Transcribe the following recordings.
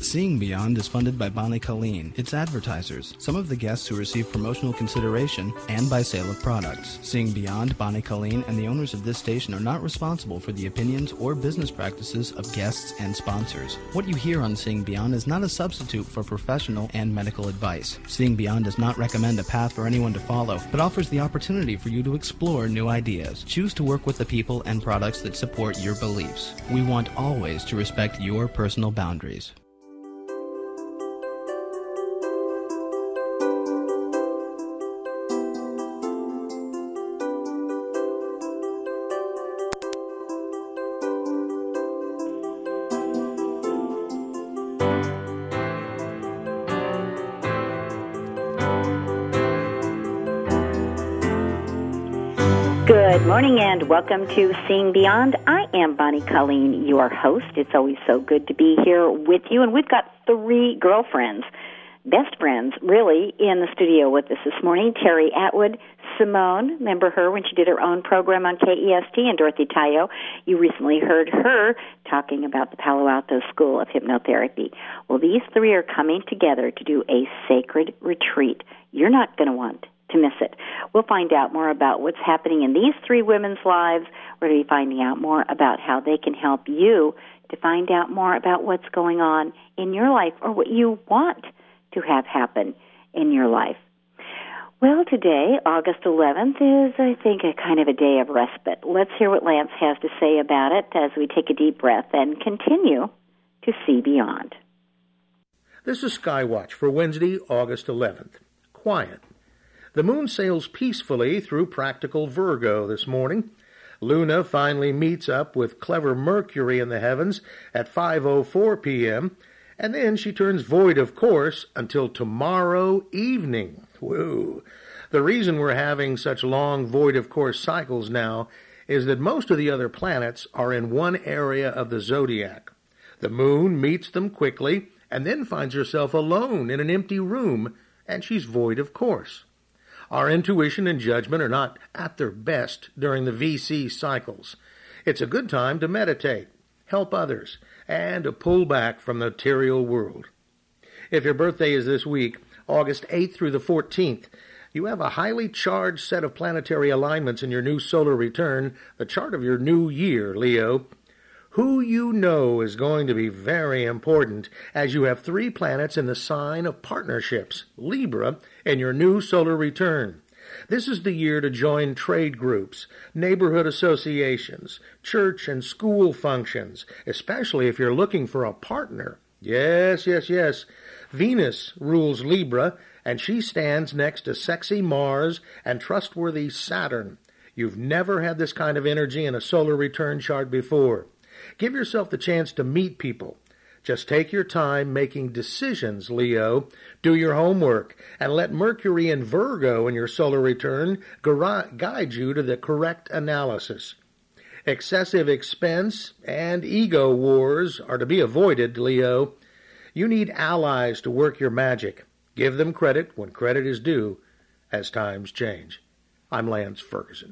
Seeing Beyond is funded by Bonnie Colleen, its advertisers, some of the guests who receive promotional consideration, and by sale of products. Seeing Beyond, Bonnie Colleen, and the owners of this station are not responsible for the opinions or business practices of guests and sponsors. What you hear on Seeing Beyond is not a substitute for professional and medical advice. Seeing Beyond does not recommend a path for anyone to follow, but offers the opportunity for you to explore new ideas. Choose to work with the people and products that support your beliefs. We want always to respect your personal boundaries. Good morning and welcome to Seeing Beyond. I am Bonnie Colleen, your host. It's always so good to be here with you. And we've got three girlfriends, best friends, really, in the studio with us this morning. Terry Atwood, Simone, remember her when she did her own program on KEST, and Dorothy Tayo. You recently heard her talking about the Palo Alto School of Hypnotherapy. Well, these three are coming together to do a sacred retreat. You're not going to want to miss it. We'll find out more about what's happening in these three women's lives. We're going to be finding out more about how they can help you to find out more about what's going on in your life or what you want to have happen in your life. Well, today, August 11th, is, I think, a kind of a day of respite. Let's hear what Lance has to say about it as we take a deep breath and continue to see beyond. This is Skywatch for Wednesday, August 11th. Quiet. The moon sails peacefully through practical Virgo this morning. Luna finally meets up with clever Mercury in the heavens at 5:04 p.m., and then she turns void of course until tomorrow evening. Whoa. The reason we're having such long void of course cycles now is that most of the other planets are in one area of the zodiac. The moon meets them quickly and then finds herself alone in an empty room, and she's void of course. Our intuition and judgment are not at their best during the VC cycles. It's a good time to meditate, help others, and to pull back from the material world. If your birthday is this week, August 8th through the 14th, you have a highly charged set of planetary alignments in your new solar return, the chart of your new year, Leo. Who you know is going to be very important, as you have 3 planets in the sign of partnerships, Libra, in your new solar return. This is the year to join trade groups, neighborhood associations, church and school functions, especially if you're looking for a partner. Yes. Venus rules Libra, and she stands next to sexy Mars and trustworthy Saturn. You've never had this kind of energy in a solar return chart before. Give yourself the chance to meet people. Just take your time making decisions, Leo. Do your homework, and let Mercury and Virgo in your solar return guide you to the correct analysis. Excessive expense and ego wars are to be avoided, Leo. You need allies to work your magic. Give them credit when credit is due as times change. I'm Lance Ferguson.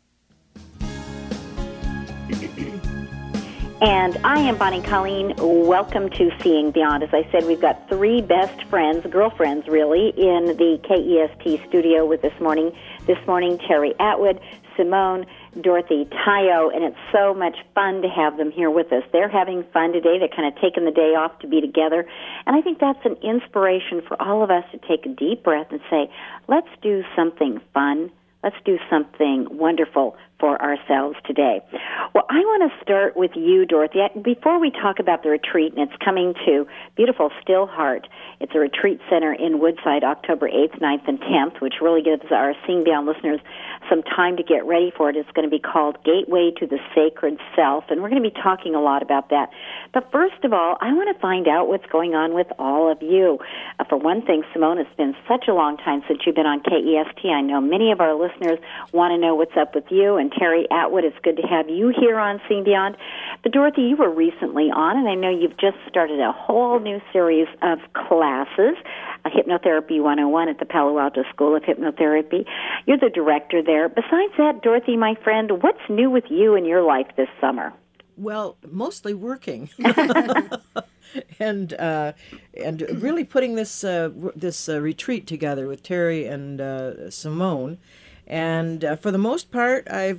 And I am Bonnie Colleen. Welcome to Seeing Beyond. As I said, we've got 3 best friends, girlfriends really, in the KEST studio with this morning. This morning, Terry Atwood, Simone, Dorothy Tayo, and it's so much fun to have them here with us. They're having fun today. They're kind of taking the day off to be together. And I think that's an inspiration for all of us to take a deep breath and say, let's do something fun. Let's do something wonderful for ourselves today. Well, I want to start with you, Dorothy. Before we talk about the retreat, and it's coming to beautiful Still Heart. It's a retreat center in Woodside, October 8th, 9th, and 10th, which really gives our Seeing Beyond listeners some time to get ready for it. It's going to be called Gateway to the Sacred Self, and we're going to be talking a lot about that. But first of all, I want to find out what's going on with all of you. For one thing, Simone, it's been such a long time since you've been on KEST. I know many of our listeners want to know what's up with you, and Terry Atwood, it's good to have you here on Seeing Beyond. But Dorothy, you were recently on, and I know you've just started a whole new series of classes, Hypnotherapy 101 at the Palo Alto School of Hypnotherapy. You're the director there. Besides that, Dorothy, my friend, what's new with you in your life this summer? Well, mostly working. and really putting this retreat together with Terry and Simone. And for the most part, I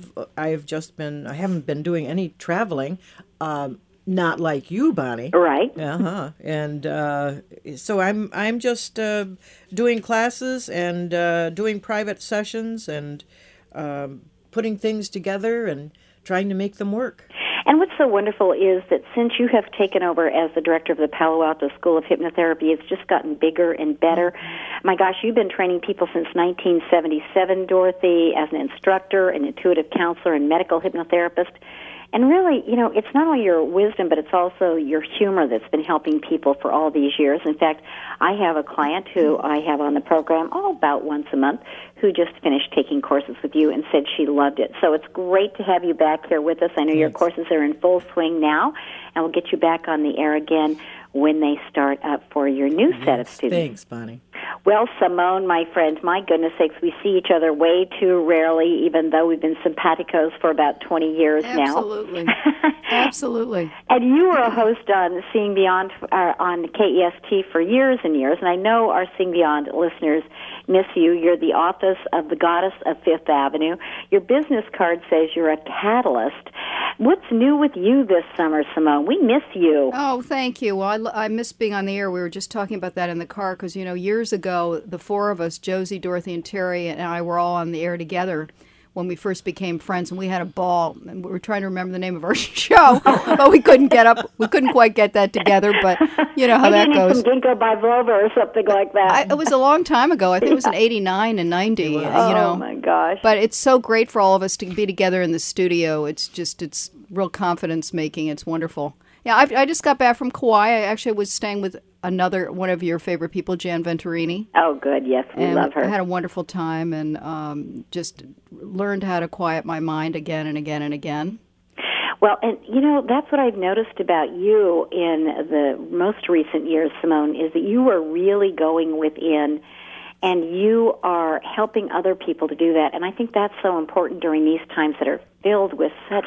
haven't been doing any traveling. Not like you, Bonnie. Right. And so I'm just doing classes and doing private sessions and putting things together and trying to make them work. And what's so wonderful is that since you have taken over as the director of the Palo Alto School of Hypnotherapy, it's just gotten bigger and better. My gosh, you've been training people since 1977, Dorothy, as an instructor, an intuitive counselor, and medical hypnotherapist. And really, you know, it's not only your wisdom, but it's also your humor that's been helping people for all these years. In fact, I have a client who I have on the program about once a month who just finished taking courses with you and said she loved it. So it's great to have you back here with us. I know your courses are in full swing now, and we'll get you back on the air again when they start up for your new set of students. Thanks, Bonnie. Well, Simone, my friend, my goodness sakes, we see each other way too rarely, even though we've been simpaticos for about 20 years now. Absolutely. Absolutely. And you were a host on Seeing Beyond on KEST for years and years, and I know our Seeing Beyond listeners miss you. You're the office of the Goddess of Fifth Avenue. Your business card says you're a catalyst. What's new with you this summer, Simone? We miss you. Oh, thank you. Well, I miss being on the air. We were just talking about that in the car because, you know, years ago, the four of us, Josie, Dorothy, and Terry, and I were all on the air together when we first became friends, and we had a ball. And we were trying to remember the name of our show, but we couldn't quite get that together, but you know how that goes. Some Ginkgo biloba or something like that. It was a long time ago. I think it was in 89 and 90. You know. Oh, my gosh. But it's so great for all of us to be together in the studio. It's real confidence-making. It's wonderful. Yeah, I just got back from Kauai. I actually was staying with one of your favorite people, Jan Venturini. Oh, good. Yes, we love her. I had a wonderful time and just learned how to quiet my mind again and again and again. Well, and, you know, that's what I've noticed about you in the most recent years, Simone, is that you are really going within and you are helping other people to do that. And I think that's so important during these times that are filled with such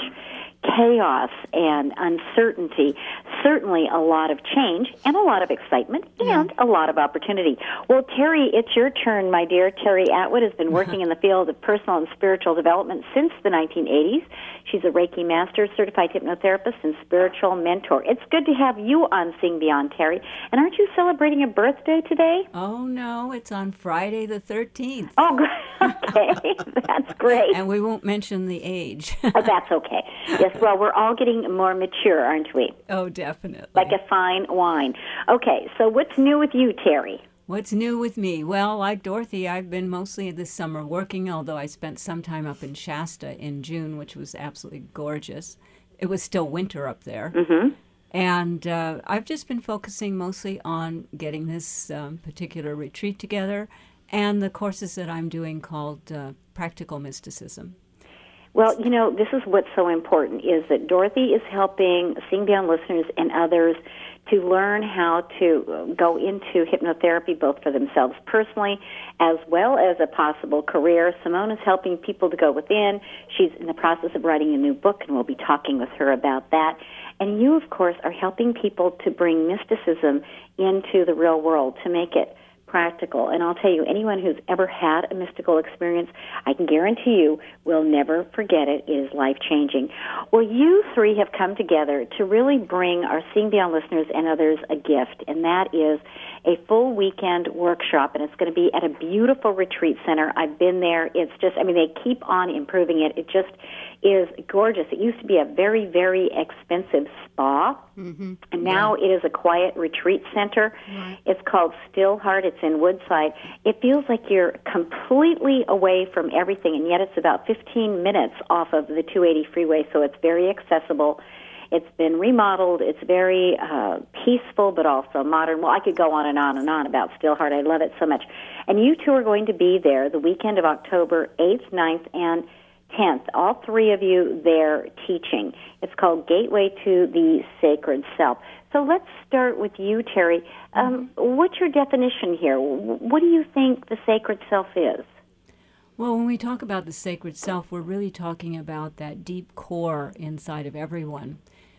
chaos and uncertainty, certainly a lot of change and a lot of excitement and a lot of opportunity. Well, Terry, it's your turn, my dear. Terry Atwood has been working in the field of personal and spiritual development since the 1980s. She's a Reiki master, certified hypnotherapist, and spiritual mentor. It's good to have you on Seeing Beyond, Terry. And aren't you celebrating a birthday today? Oh, no, it's on Friday the 13th. Oh, okay. That's great. And we won't mention the age. Oh, that's okay. Yes, well, we're all getting more mature, aren't we? Oh, definitely. Like a fine wine. Okay, so what's new with you, Terry? What's new with me? Well, like Dorothy, I've been mostly this summer working, although I spent some time up in Shasta in June, which was absolutely gorgeous. It was still winter up there. Mm-hmm. And I've just been focusing mostly on getting this particular retreat together and the courses that I'm doing called Practical Mysticism. Well, you know, this is what's so important, is that Dorothy is helping Seeing Beyond listeners and others to learn how to go into hypnotherapy, both for themselves personally as well as a possible career. Simone is helping people to go within. She's in the process of writing a new book, and we'll be talking with her about that. And you, of course, are helping people to bring mysticism into the real world, to make it practical. And I'll tell you, anyone who's ever had a mystical experience, I can guarantee you will never forget it. It is life-changing. Well, you three have come together to really bring our Seeing Beyond listeners and others a gift, and that is a full weekend workshop, and it's going to be at a beautiful retreat center. I've been there. It's just, I mean, they keep on improving it. It just is gorgeous. It used to be a very, very expensive spa, and now it is a quiet retreat center. Right. It's called Still Heart. It's in Woodside. It feels like you're completely away from everything, and yet it's about 15 minutes off of the 280 freeway, so it's very accessible. It's been remodeled. It's very peaceful, but also modern. Well, I could go on and on and on about Still Heart. I love it so much. And you two are going to be there the weekend of October 8th, 9th, and 10th. All three of you there teaching. It's called Gateway to the Sacred Self. So let's start with you, Terry. What's your definition here? What do you think the sacred self is? Well, when we talk about the sacred self, we're really talking about that deep core inside of everyone,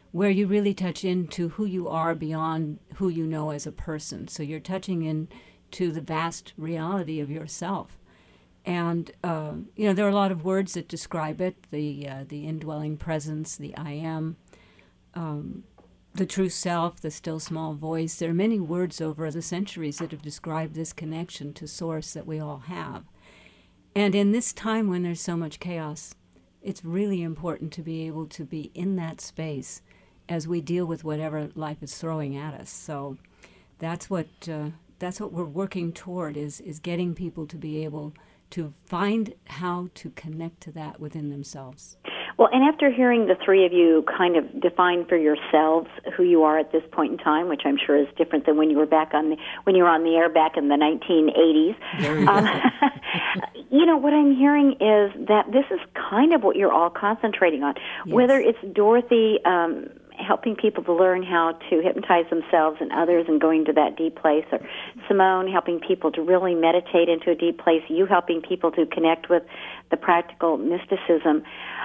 where you really touch into who you are beyond who you know as a person. So you're touching into the vast reality of yourself. And, there are a lot of words that describe it, the indwelling presence, the I am, the true self, the still small voice. There are many words over the centuries that have described this connection to Source that we all have. And in this time when there's so much chaos, it's really important to be able to be in that space as we deal with whatever life is throwing at us. So that's what we're working toward, is getting people to be able to find how to connect to that within themselves. Well, and after hearing the three of you kind of define for yourselves who you are at this point in time, which I'm sure is different than when you were when you were on the air back in the 1980s. What I'm hearing is that this is kind of what you're all concentrating on. Yes. Whether it's Dorothy helping people to learn how to hypnotize themselves and others and going to that deep place, or Simone helping people to really meditate into a deep place, you helping people to connect with the practical mysticism.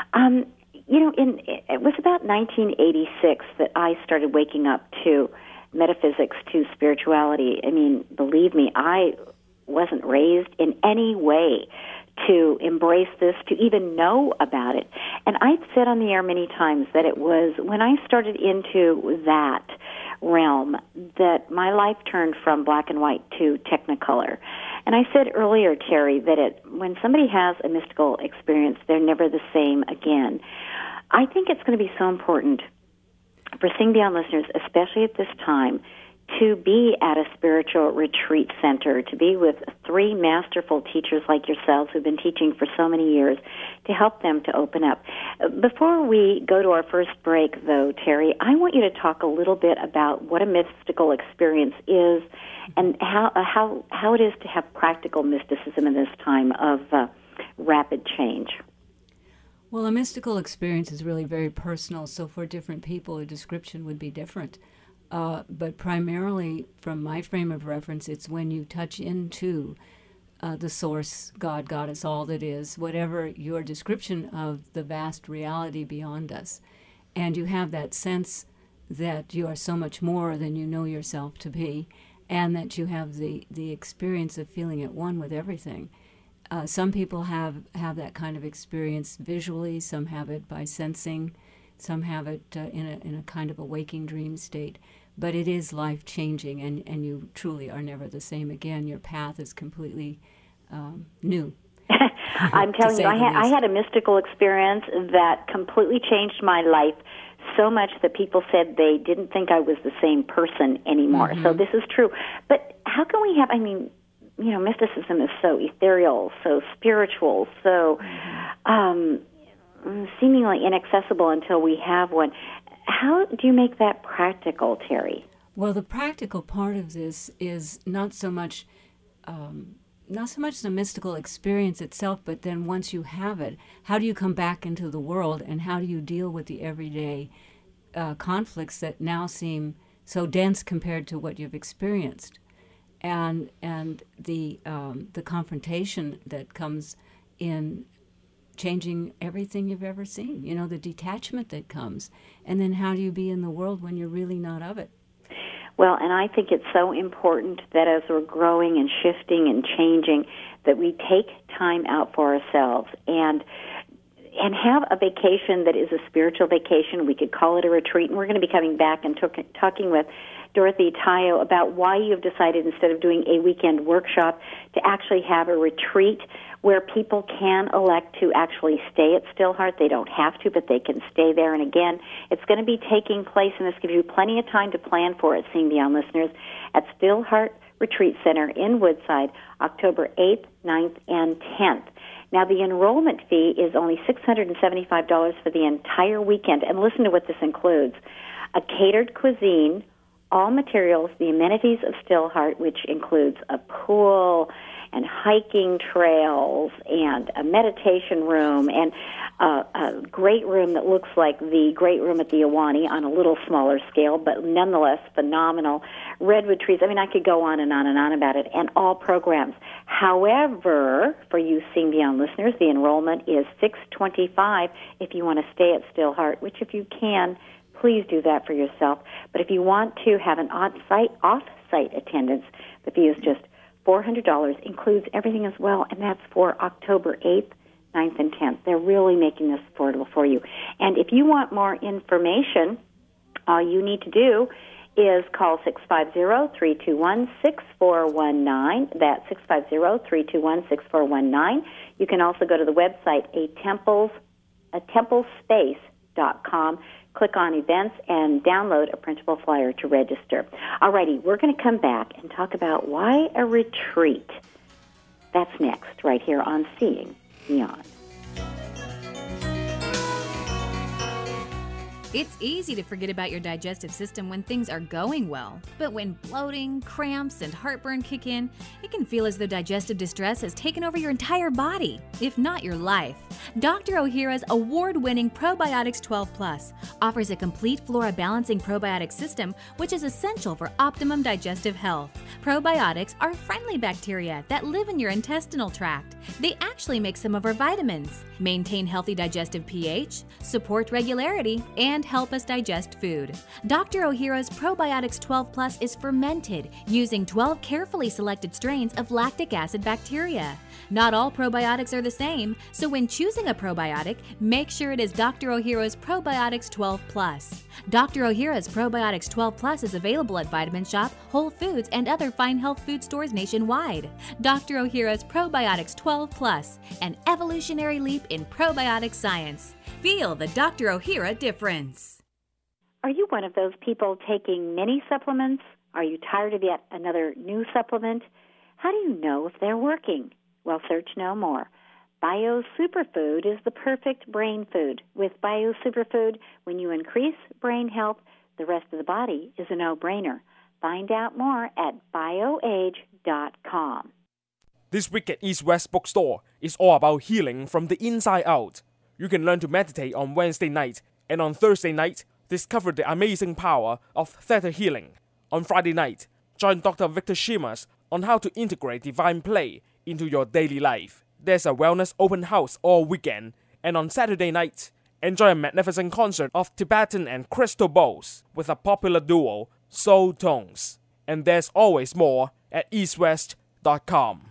It was about 1986 that I started waking up to metaphysics, to spirituality. I mean, believe me, I wasn't raised in any way to embrace this, to even know about it. And I've said on the air many times that it was when I started into that realm that my life turned from black and white to technicolor. And I said earlier, Terry, that when somebody has a mystical experience, they're never the same again. I think it's going to be so important for Seeing Beyond listeners, especially at this time, to be at a spiritual retreat center, to be with three masterful teachers like yourselves who've been teaching for so many years, to help them to open up. Before we go to our first break, though, Terry, I want you to talk a little bit about what a mystical experience is and how it is to have practical mysticism in this time of rapid change. Well, a mystical experience is really very personal, so for different people, a description would be different. But primarily, from my frame of reference, it's when you touch into the source, God, Goddess, all that is, whatever your description of the vast reality beyond us. And you have that sense that you are so much more than you know yourself to be, and that you have the experience of feeling at one with everything. Some people have that kind of experience visually, some have it by sensing, some have it in a kind of a waking dream state. But it is life-changing, and you truly are never the same again. Your path is completely new. I'm telling you, I had a mystical experience that completely changed my life so much that people said they didn't think I was the same person anymore. Mm-hmm. So this is true. But how can we have, mysticism is so ethereal, so spiritual, so seemingly inaccessible until we have one. How do you make that practical, Terry? Well, the practical part of this is not so much the mystical experience itself, but then once you have it, how do you come back into the world, and how do you deal with the everyday conflicts that now seem so dense compared to what you've experienced, and the confrontation that comes in changing everything you've ever seen, the detachment that comes. And then how do you be in the world when you're really not of it? Well, and I think it's so important that as we're growing and shifting and changing, that we take time out for ourselves and have a vacation that is a spiritual vacation. We could call it a retreat, and we're going to be coming back and talking with Dorothy Tayo about why you've decided, instead of doing a weekend workshop, to actually have a retreat where people can elect to actually stay at Stillheart. They don't have to, but they can stay there. And again, it's going to be taking place, and this gives you plenty of time to plan for it, Seeing Beyond listeners, at Stillheart Retreat Center in Woodside, October 8th, 9th, and 10th. Now, the enrollment fee is only $675 for the entire weekend. And listen to what this includes. A catered cuisine, all materials, the amenities of Stillheart, which includes a pool and hiking trails and a meditation room and a great room that looks like the great room at the Ahwahnee on a little smaller scale, but nonetheless phenomenal. Redwood trees. I could go on and on and on about it, and all programs. However, for you Seeing Beyond listeners, the enrollment is $625 if you want to stay at Stillheart, which if you can, please do that for yourself. But if you want to have an off-site attendance, the fee is just $400, includes everything as well, and that's for October 8th, 9th, and 10th. They're really making this affordable for you. And if you want more information, all you need to do is call 650-321-6419. That's 650-321-6419. You can also go to the website, templespace.com. Click on events and download a printable flyer to register. Alrighty, we're going to come back and talk about why a retreat. That's next, right here on Seeing Beyond. It's easy to forget about your digestive system when things are going well. But when bloating, cramps, and heartburn kick in, it can feel as though digestive distress has taken over your entire body, if not your life. Dr. Ohhira's award-winning Probiotics 12 Plus offers a complete flora balancing probiotic system, which is essential for optimum digestive health. Probiotics are friendly bacteria that live in your intestinal tract. They actually make some of our vitamins, maintain healthy digestive pH, support regularity, and help us digest food. Dr. Ohhira's Probiotics 12 Plus is fermented using 12 carefully selected strains of lactic acid bacteria. Not all probiotics are the same, so when choosing a probiotic, make sure it is Dr. Ohhira's Probiotics 12 Plus. Dr. Ohhira's Probiotics 12 Plus is available at Vitamin Shop, Whole Foods, and other fine health food stores nationwide. Dr. Ohhira's Probiotics 12 Plus, an evolutionary leap in probiotic science. Feel the Dr. Ohhira difference. Are you one of those people taking many supplements? Are you tired of yet another new supplement? How do you know if they're working? Well, search no more. Bio Superfood is the perfect brain food. With Bio Superfood, when you increase brain health, the rest of the body is a no-brainer. Find out more at bioage.com. This week at East West Bookstore is all about healing from the inside out. You can learn to meditate on Wednesday night, and on Thursday night, discover the amazing power of theta healing. On Friday night, join Dr. Victor Shimas on how to integrate divine play into your daily life. There's a wellness open house all weekend, and on Saturday night, enjoy a magnificent concert of Tibetan and crystal bowls with a popular duo, Soul Tones. And there's always more at eastwest.com.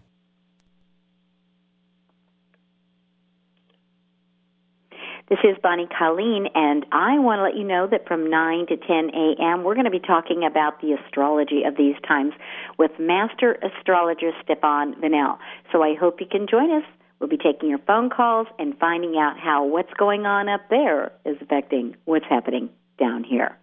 This is Bonnie Colleen, and I want to let you know that from 9 to 10 a.m., we're going to be talking about the astrology of these times with Master Astrologer Stefan Vanel. So I hope you can join us. We'll be taking your phone calls and finding out how what's going on up there is affecting what's happening down here.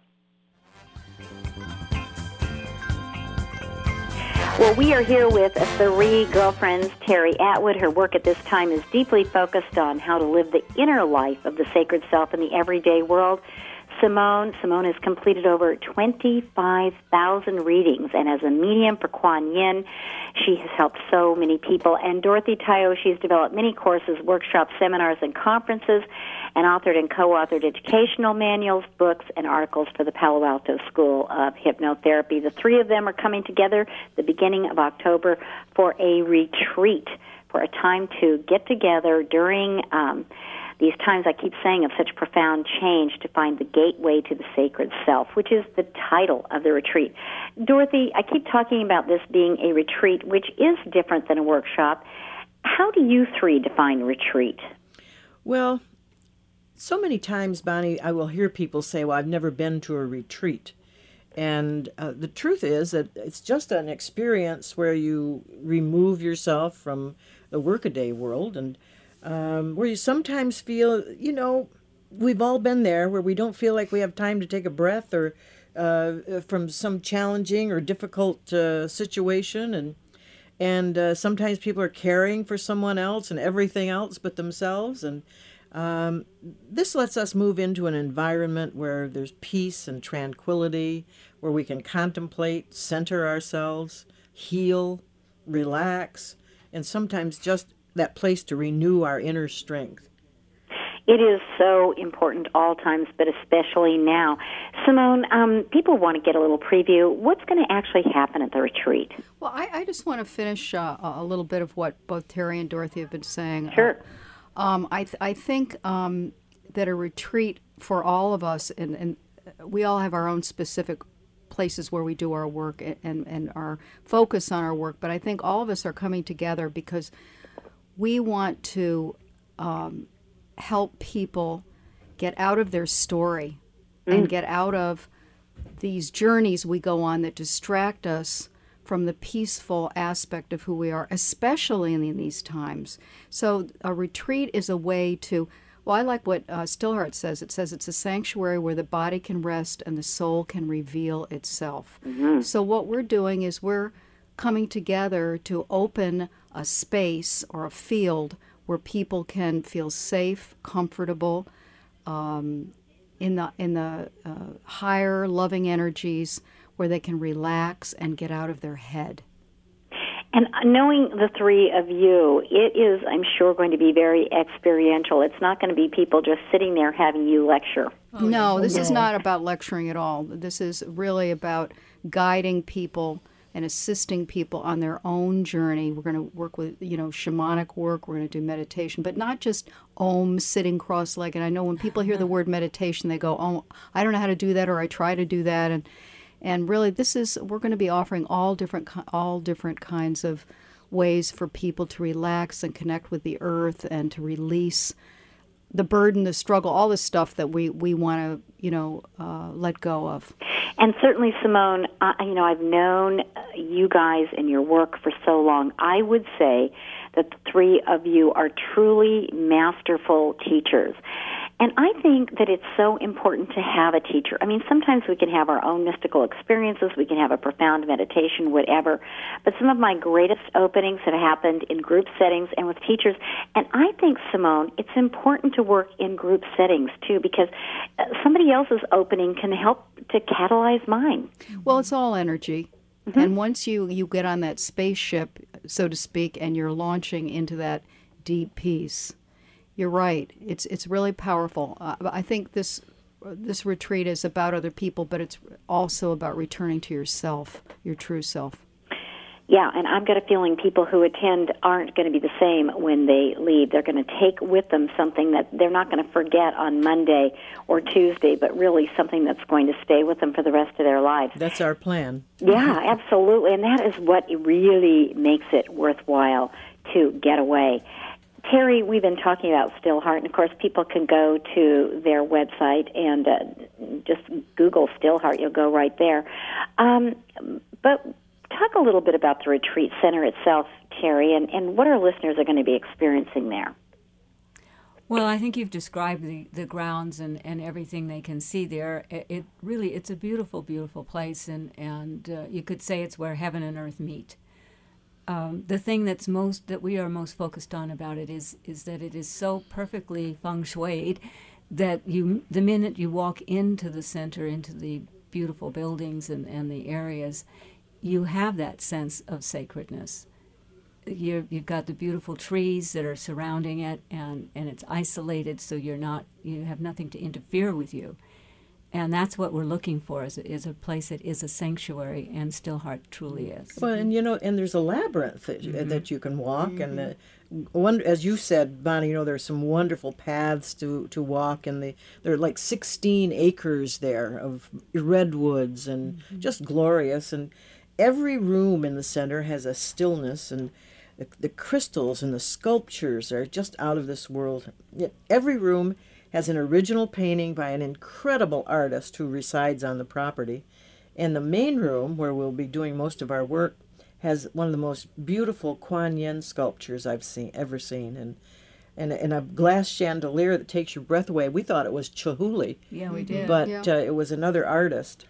Well, we are here with three girlfriends. Terry Atwood, her work at this time is deeply focused on how to live the inner life of the sacred self in the everyday world. Simone has completed over 25,000 readings, and as a medium for Kuan Yin, she has helped so many people. And Dorothy Tayo, she's developed many courses, workshops, seminars, and conferences, and authored and co-authored educational manuals, books, and articles for the Palo Alto School of Hypnotherapy. The three of them are coming together the beginning of October for a retreat, for a time to get together during these times I keep saying of such profound change to find the gateway to the sacred self, which is the title of the retreat. Dorothy, I keep talking about this being a retreat, which is different than a workshop. How do you three define retreat? Well, so many times, Bonnie, I will hear people say, well, I've never been to a retreat. And the truth is that it's just an experience where you remove yourself from the workaday world and where you sometimes feel, we've all been there, where we don't feel like we have time to take a breath or from some challenging or difficult situation. And sometimes people are caring for someone else and everything else but themselves. And this lets us move into an environment where there's peace and tranquility, where we can contemplate, center ourselves, heal, relax, and sometimes just that place to renew our inner strength. It is so important all times, but especially now. Simone, people want to get a little preview. What's going to actually happen at the retreat? Well, I just want to finish a little bit of what both Terry and Dorothy have been saying. Sure. I think that a retreat for all of us, and we all have our own specific places where we do our work and our focus on our work. But I think all of us are coming together because we want to help people get out of their story and get out of these journeys we go on that distract us from the peaceful aspect of who we are, especially in these times. So a retreat is a way to, well, I like what Stillheart says. It says it's a sanctuary where the body can rest and the soul can reveal itself. So what we're doing is we're coming together to open a space or a field where people can feel safe, comfortable, in the higher loving energies, where they can relax and get out of their head. And knowing the three of you, it is, I'm sure, going to be very experiential. It's not going to be people just sitting there having you lecture. No, this is not about lecturing at all. This is really about guiding people and assisting people on their own journey. We're going to work with, shamanic work. We're going to do meditation, but not just sitting cross-legged. I know when people hear the word meditation, they go, oh, I don't know how to do that, or I try to do that. And really, we're going to be offering all different kinds of ways for people to relax and connect with the earth and to release the burden, the struggle, all the stuff that we want to, let go of. And certainly, Simone, I've known you guys and your work for so long. I would say that the three of you are truly masterful teachers. And I think that it's so important to have a teacher. I mean, sometimes we can have our own mystical experiences, we can have a profound meditation, whatever. But some of my greatest openings have happened in group settings and with teachers. And I think, Simone, it's important to work in group settings, too, because somebody else's opening can help to catalyze mine. Well, it's all energy. And once you get on that spaceship, so to speak, and you're launching into that deep peace, you're right. It's really powerful. I think this retreat is about other people, but it's also about returning to yourself, your true self. Yeah, and I've got a feeling people who attend aren't going to be the same when they leave. They're going to take with them something that they're not going to forget on Monday or Tuesday, but really something that's going to stay with them for the rest of their lives. That's our plan. Yeah, absolutely. And that is what really makes it worthwhile to get away. Terry, we've been talking about Stillheart, and of course people can go to their website and just Google Stillheart. You'll go right there. But talk a little bit about the retreat center itself, Terry, and what our listeners are going to be experiencing there. Well, I think you've described the grounds and everything they can see there. It's a beautiful, beautiful place, and you could say it's where heaven and earth meet. The thing that we are most focused on about it is that it is so perfectly feng shuied that the minute you walk into the center, into the beautiful buildings and the areas, you have that sense of sacredness. You've got the beautiful trees that are surrounding it, and it's isolated, so you have nothing to interfere with you. And that's what we're looking for, is a place that is a sanctuary, and Stillheart truly is. Well, and there's a labyrinth that you can walk, and as you said, Bonnie, there's some wonderful paths to walk, and there are like 16 acres there of redwoods, and just glorious. And every room in the center has a stillness, and the crystals and the sculptures are just out of this world. Yet every room has an original painting by an incredible artist who resides on the property. And the main room, where we'll be doing most of our work, has one of the most beautiful Kuan Yin sculptures I've ever seen. And a glass chandelier that takes your breath away. We thought it was Chihuly. Yeah, we did. But it was another artist.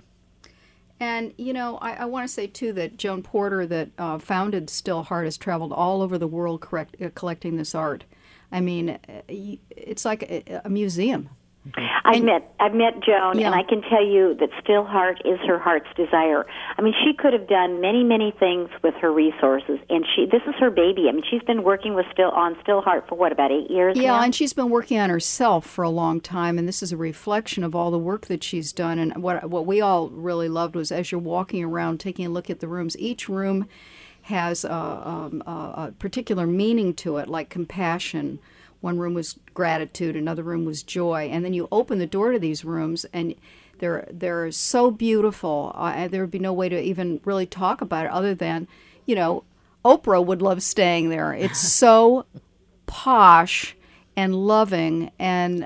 And, I want to say, too, that Joan Porter, that founded Stillheart, has traveled all over the world collecting this art. I mean, it's like a museum. I've met Joan, and I can tell you that Stillheart is her heart's desire. I mean, she could have done many, many things with her resources, and this is her baby. I mean, she's been working on Stillheart for about 8 years now? Yeah, and she's been working on herself for a long time, and this is a reflection of all the work that she's done. And what we all really loved was, as you're walking around, taking a look at the rooms, each room has a particular meaning to it, like compassion, One room was gratitude, another room was joy. And then you open the door to these rooms, and they're so beautiful. There would be no way to even really talk about it other than, Oprah would love staying there. It's so posh and loving, and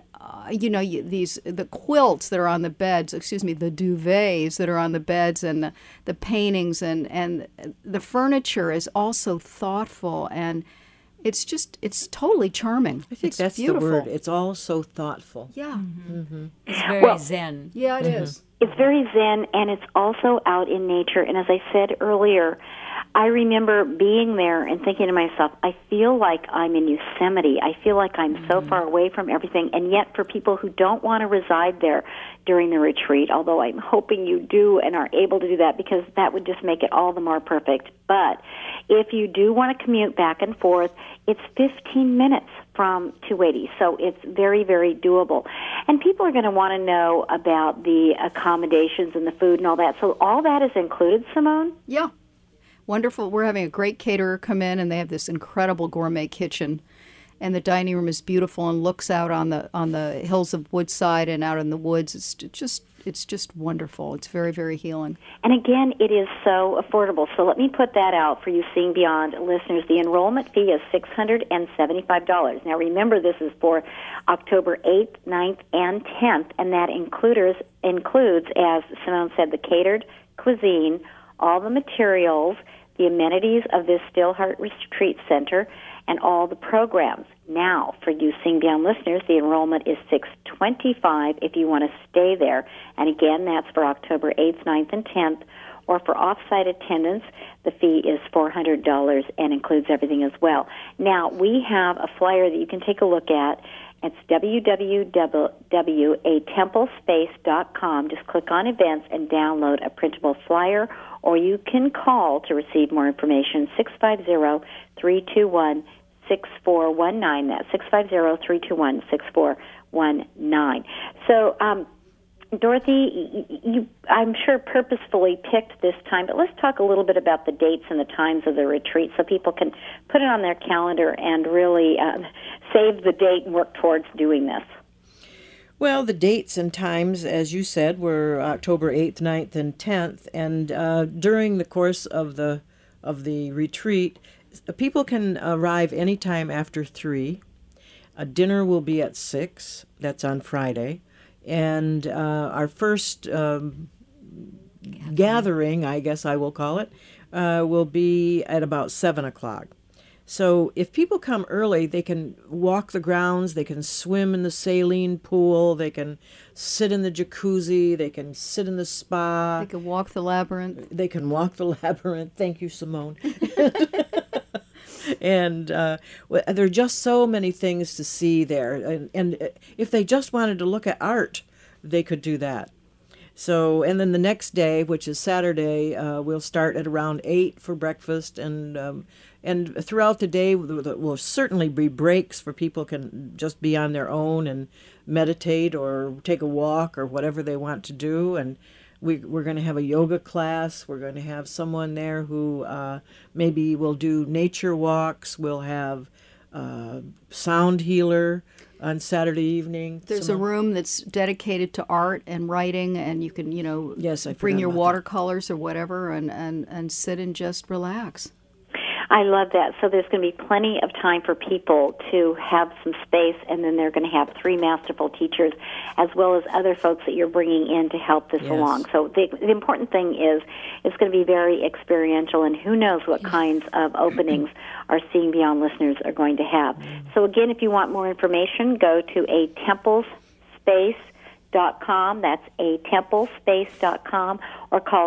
the quilts that are on the beds, the duvets that are on the beds, and the paintings, and the furniture is also thoughtful, and it's totally charming. I think it's that's beautiful. the word. It's all so thoughtful. Yeah. It's very zen. Yeah, it is. It's very zen, and it's also out in nature. And as I said earlier, I remember being there and thinking to myself, I feel like I'm in Yosemite. I feel like I'm so far away from everything. And yet for people who don't want to reside there during the retreat, although I'm hoping you do and are able to do that, because that would just make it all the more perfect. But if you do want to commute back and forth, it's 15 minutes from 280, so it's very, very doable. And people are going to want to know about the accommodations and the food and all that. So all that is included, Simone? Yeah. Wonderful. We're having a great caterer come in, and they have this incredible gourmet kitchen. And the dining room is beautiful and looks out on the hills of Woodside and out in the woods. It's just wonderful. It's very, very healing. And again, it is so affordable. So let me put that out for you Seeing Beyond listeners. The enrollment fee is $675. Now remember, this is for October 8th, 9th, and 10th, and that includes, as Simone said, the catered cuisine, all the materials, the amenities of this Stillheart Retreat Center, and all the programs. Now, for you Seeing Beyond listeners, the enrollment is $625 if you want to stay there. And again, that's for October 8th, 9th, and 10th. Or for off-site attendance, the fee is $400 and includes everything as well. Now, we have a flyer that you can take a look at. It's www.atemplespace.com. Just click on events and download a printable flyer, or you can call to receive more information, 650-321-6419. That's 650-321-6419. So, Dorothy, you, I'm sure, purposefully picked this time, but let's talk a little bit about the dates and the times of the retreat so people can put it on their calendar and really save the date and work towards doing this. Well, the dates and times, as you said, were October 8th, 9th, and 10th, and during the course of the retreat, people can arrive anytime after 3. Dinner will be at 6. That's on Friday. And our first gathering, I guess I will call it, will be at about 7 o'clock. So if people come early, they can walk the grounds, they can swim in the saline pool, they can sit in the jacuzzi, they can sit in the spa. They can walk the labyrinth. Thank you, Simone. And there are just so many things to see there. And if they just wanted to look at art, they could do that. So, and then the next day, which is Saturday, we'll start at around 8 for breakfast, and throughout the day will certainly be breaks for people can just be on their own and meditate or take a walk or whatever they want to do. And we're going to have a yoga class. We're going to have someone there who maybe will do nature walks. We'll have sound healer on Saturday evening. There's a room that's dedicated to art and writing, and you can, yes, bring your watercolors or whatever and sit and just relax. I love that. So there's going to be plenty of time for people to have some space, and then they're going to have 3 masterful teachers, as well as other folks that you're bringing in to help this along. So the important thing is it's going to be very experiential, and who knows what kinds of openings our Seeing Beyond listeners are going to have. So again, if you want more information, go to atemplespace.com. That's atemplespace.com, or call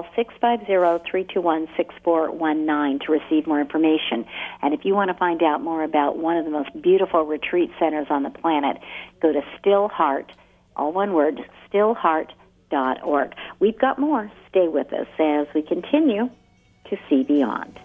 650-321-6419 to receive more information. And if you want to find out more about one of the most beautiful retreat centers on the planet, go to Stillheart, all one word, stillheart.org. We've got more. Stay with us as we continue to see beyond.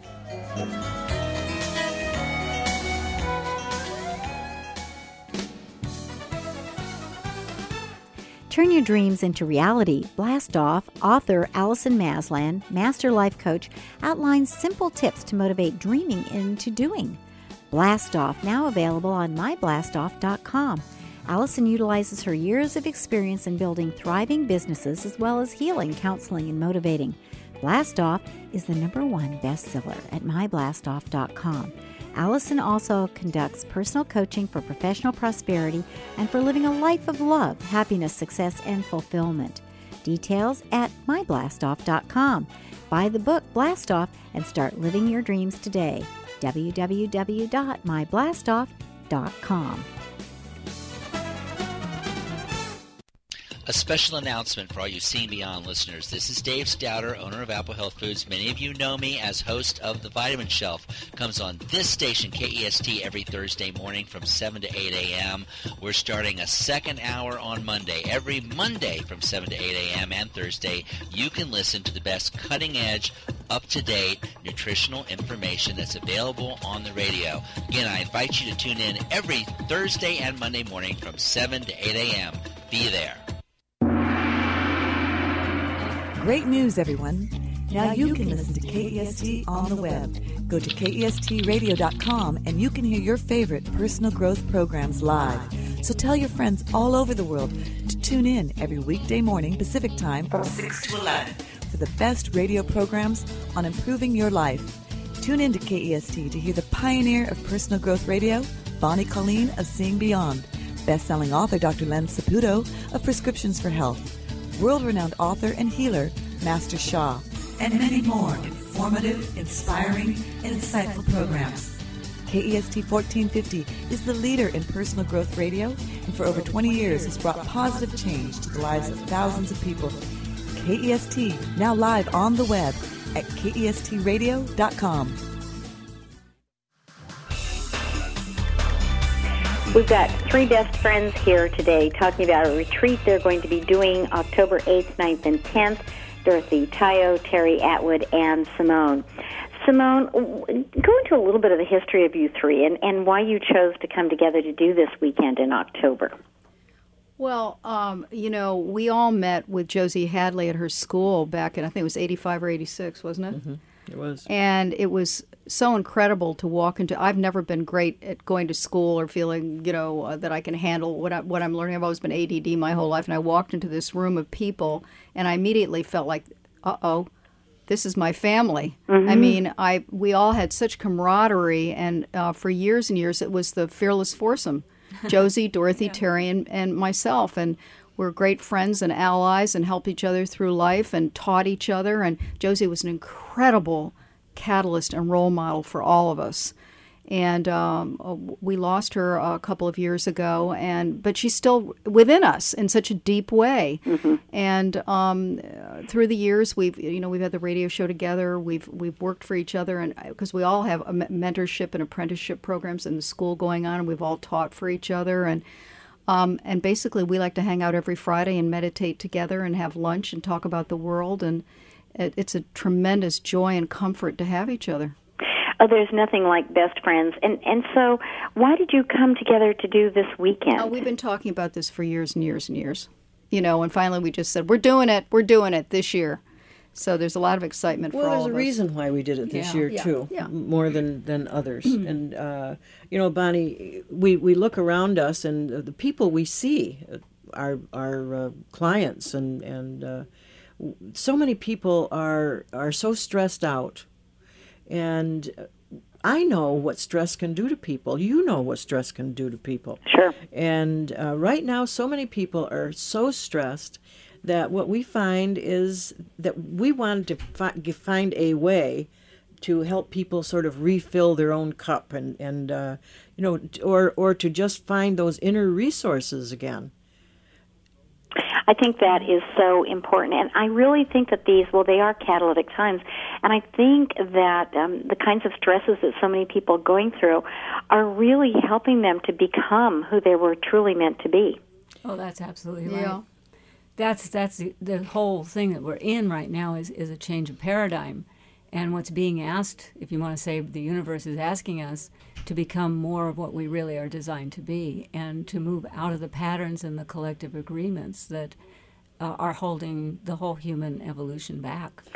Turn your dreams into reality. Blast Off author Allison Maslan, master life coach, outlines simple tips to motivate dreaming into doing. Blast Off, now available on myblastoff.com. Allison utilizes her years of experience in building thriving businesses as well as healing, counseling, and motivating. Blast Off is the #1 bestseller at myblastoff.com. Allison also conducts personal coaching for professional prosperity and for living a life of love, happiness, success, and fulfillment. Details at myblastoff.com. Buy the book Blast Off and start living your dreams today. www.myblastoff.com. A special announcement for all you Seeing Beyond listeners. This is Dave Stouter, owner of Apple Health Foods. Many of you know me as host of The Vitamin Shelf. Comes on this station, KEST, every Thursday morning from 7 to 8 a.m. We're starting a second hour on Monday. Every Monday from 7 to 8 a.m. and Thursday, you can listen to the best cutting-edge, up-to-date nutritional information that's available on the radio. Again, I invite you to tune in every Thursday and Monday morning from 7 to 8 a.m. Be there. Great news, everyone. Now you can listen to KEST on the web. Go to KESTradio.com and you can hear your favorite personal growth programs live. So tell your friends all over the world to tune in every weekday morning Pacific time from 6 to 11 for the best radio programs on improving your life. Tune in to KEST to hear the pioneer of personal growth radio, Bonnie Colleen of Seeing Beyond, best-selling author Dr. Len Saputo of Prescriptions for Health, world-renowned author and healer, Master Shah, and many more informative, inspiring, and insightful programs. KEST 1450 is the leader in personal growth radio, and for over 20 years has brought positive change to the lives of thousands of people. KEST, now live on the web at KESTradio.com. We've got three best friends here today talking about a retreat they're going to be doing October 8th, 9th, and 10th. Dorothy Tayo, Terry Atwood, and Simone. Simone, go into a little bit of the history of you three and why you chose to come together to do this weekend in October. Well, we all met with Josie Hadley at her school back in, I think it was 85 or 86, wasn't it? Mm-hmm. It was. And it was so incredible to walk into. I've never been great at going to school or feeling, that I can handle what I'm learning. I've always been ADD my whole life, and I walked into this room of people, and I immediately felt like, uh-oh, this is my family. Mm-hmm. I mean, we all had such camaraderie, and for years and years, it was the fearless foursome, Josie, Dorothy, yeah. Terry, and myself, and we're great friends and allies and helped each other through life and taught each other. And Josie was an incredible catalyst and role model for all of us. And we lost her a couple of years ago, but she's still within us in such a deep way. Mm-hmm. And through the years, we've had the radio show together. We've worked for each other, and because we all have a mentorship and apprenticeship programs in the school going on, and we've all taught for each other. And basically, we like to hang out every Friday and meditate together and have lunch and talk about the world. And it's a tremendous joy and comfort to have each other. Oh, there's nothing like best friends. And so why did you come together to do this weekend? Oh, we've been talking about this for years and years and years. And finally we just said, we're doing it this year. So there's a lot of excitement for all of us. Well, there's a reason why we did it this year, too, more than others. And, Bonnie, we look around us, and the people we see, our clients, and so many people are so stressed out. And I know what stress can do to people. You know what stress can do to people. Sure. And right now, so many people are so stressed that what we find is that we want to find a way to help people sort of refill their own cup or to just find those inner resources again. I think that is so important, and I really think that they are catalytic times, and I think that the kinds of stresses that so many people are going through are really helping them to become who they were truly meant to be. Oh, that's absolutely right. That's the whole thing that we're in right now is a change of paradigm, and what's being asked, if you want to say the universe is asking us to become more of what we really are designed to be, and to move out of the patterns and the collective agreements that are holding the whole human evolution back.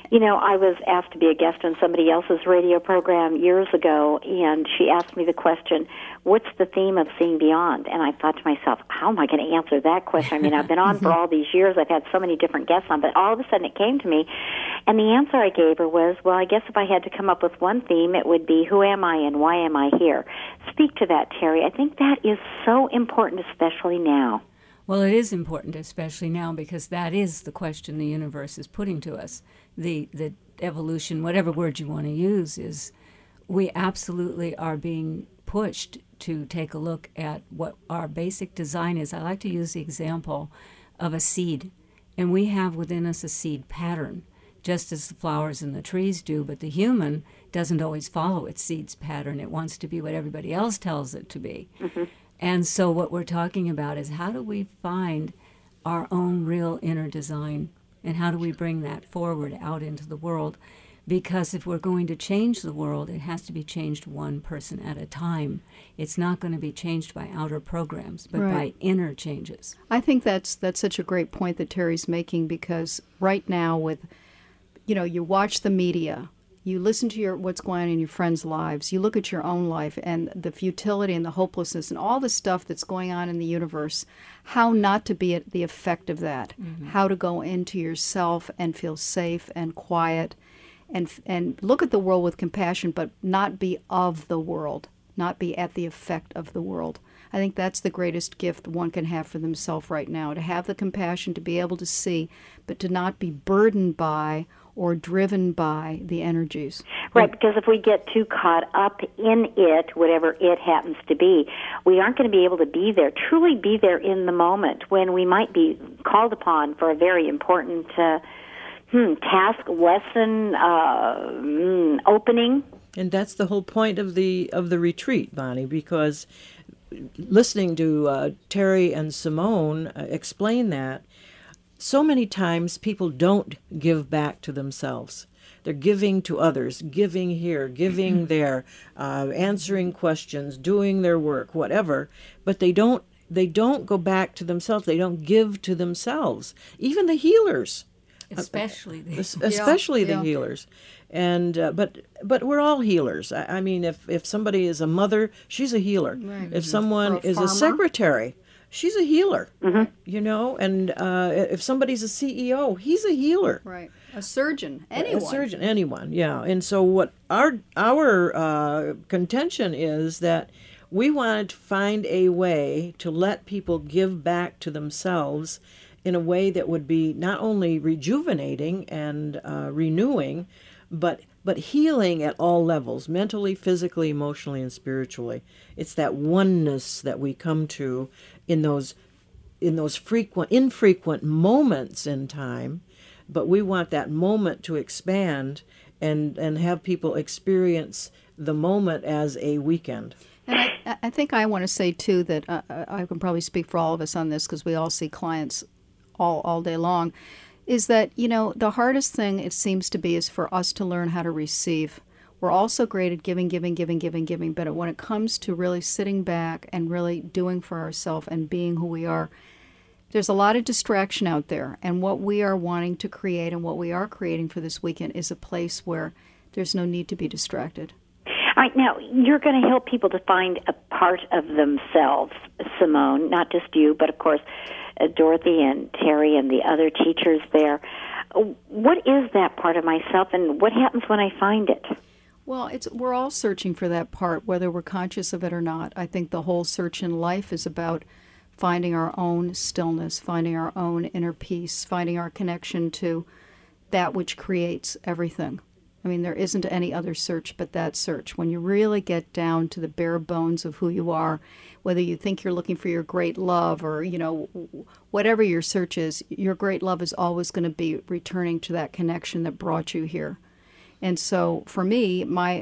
You know, I was asked to be a guest on somebody else's radio program years ago, and she asked me the question, what's the theme of Seeing Beyond? And I thought to myself, how am I going to answer that question? I mean, I've been on for all these years. I've had so many different guests on, but all of a sudden it came to me, and the answer I gave her was, well, I guess if I had to come up with one theme, it would be, who am I and why am I here? Speak to that, Terry. I think that is so important, especially now. Well, it is important, especially now, because that is the question the universe is putting to us. The evolution, whatever word you want to use, is we absolutely are being pushed to take a look at what our basic design is. I like to use the example of a seed, and we have within us a seed pattern, just as the flowers and the trees do, but the human doesn't always follow its seed's pattern. It wants to be what everybody else tells it to be. Mm-hmm. And so what we're talking about is, how do we find our own real inner design, and how do we bring that forward out into the world? Because if we're going to change the world, it has to be changed one person at a time. It's not going to be changed by outer programs, but by inner changes. I think that's such a great point that Terry's making, because right now with, you watch the media, you listen to what's going on in your friends' lives, you look at your own life and the futility and the hopelessness and all the stuff that's going on in the universe, how not to be at the effect of that, how to go into yourself and feel safe and quiet and look at the world with compassion, but not be of the world, not be at the effect of the world. I think that's the greatest gift one can have for themselves right now, to have the compassion, to be able to see, but to not be burdened by or driven by the energies. Right, because if we get too caught up in it, whatever it happens to be, we aren't going to be able to be there, truly be there in the moment when we might be called upon for a very important task, lesson, opening. And that's the whole point of the retreat, Bonnie, because listening to Terry and Simone explain that, so many times people don't give back to themselves. They're giving to others, giving here, giving there, answering questions, doing their work, whatever, but they don't go back to themselves. They don't give to themselves. Even the healers. Especially the healers. And but we're all healers. I mean, if somebody is a mother, she's a healer. Right. If someone is a secretary, she's a healer. Mm-hmm. And if somebody's a CEO, he's a healer. Right. A surgeon, anyone. Yeah. And so what our contention is that we want to find a way to let people give back to themselves in a way that would be not only rejuvenating and renewing, but healing at all levels, mentally, physically, emotionally, and spiritually. It's that oneness that we come to in those infrequent moments in time, but we want that moment to expand and have people experience the moment as a weekend. And I think I want to say, too, that I can probably speak for all of us on this, because we all see clients all day long, is that, the hardest thing, it seems to be, is for us to learn how to receive. We're all so great at giving, but when it comes to really sitting back and really doing for ourselves and being who we are, there's a lot of distraction out there. And what we are wanting to create and what we are creating for this weekend is a place where there's no need to be distracted. All right, now, you're going to help people to find a part of themselves, Simone, not just you, but, of course, Dorothy and Terry and the other teachers there. What is that part of myself, and what happens when I find it? Well, we're all searching for that part, whether we're conscious of it or not. I think the whole search in life is about finding our own stillness, finding our own inner peace, finding our connection to that which creates everything. I mean, there isn't any other search but that search. When you really get down to the bare bones of who you are, whether you think you're looking for your great love or, whatever your search is, your great love is always going to be returning to that connection that brought you here. And so for me, my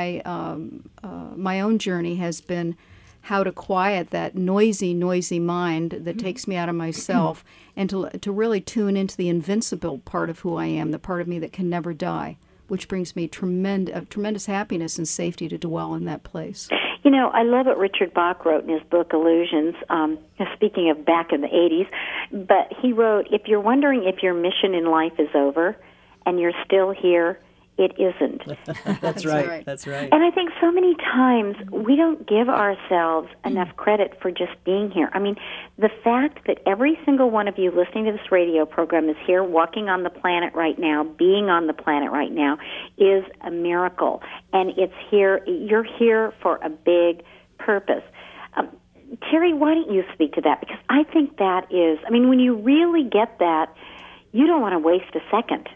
own journey has been how to quiet that noisy mind that takes me out of myself and to really tune into the invincible part of who I am, the part of me that can never die, which brings me tremendous happiness and safety to dwell in that place. I love what Richard Bach wrote in his book, Illusions, speaking of back in the 80s, but he wrote, if you're wondering if your mission in life is over, and you're still here, it isn't. That's right. That's right. And I think so many times we don't give ourselves enough credit for just being here. I mean, the fact that every single one of you listening to this radio program is here, walking on the planet right now, being on the planet right now, is a miracle. And it's here, you're here for a big purpose. Terry, why don't you speak to that? Because I think that is, I mean, when you really get that, you don't want to waste a second.